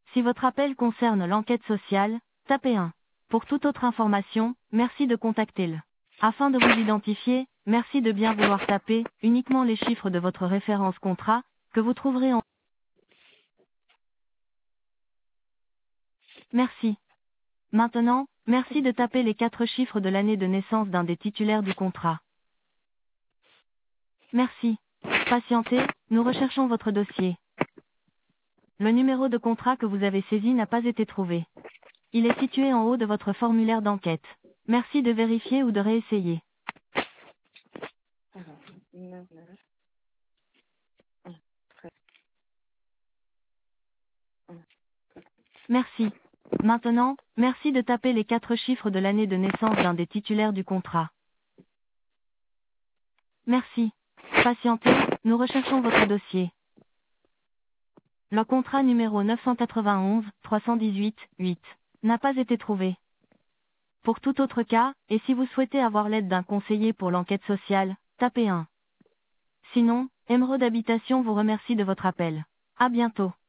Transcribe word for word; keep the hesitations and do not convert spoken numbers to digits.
Si votre appel concerne l'enquête sociale, tapez un. Pour toute autre information, merci de contacter le. Afin de vous identifier, merci de bien vouloir taper uniquement les chiffres de votre référence contrat, que vous trouverez en. Merci. Maintenant, merci de taper les quatre chiffres de l'année de naissance d'un des titulaires du contrat. Merci. Patientez, nous recherchons votre dossier. Le numéro de contrat que vous avez saisi n'a pas été trouvé. Il est situé en haut de votre formulaire d'enquête. Merci de vérifier ou de réessayer. Alors, neuf, neuf, un, treize, un. Merci. Maintenant, merci de taper les quatre chiffres de l'année de naissance d'un des titulaires du contrat. Merci. Patientez, nous recherchons votre dossier. Le contrat numéro neuf cent quatre-vingt-onze, trois cent dix-huit, huit n'a pas été trouvé. Pour tout autre cas, et si vous souhaitez avoir l'aide d'un conseiller pour l'enquête sociale, tapez un. Sinon, Emeraude Habitation vous remercie de votre appel. À bientôt.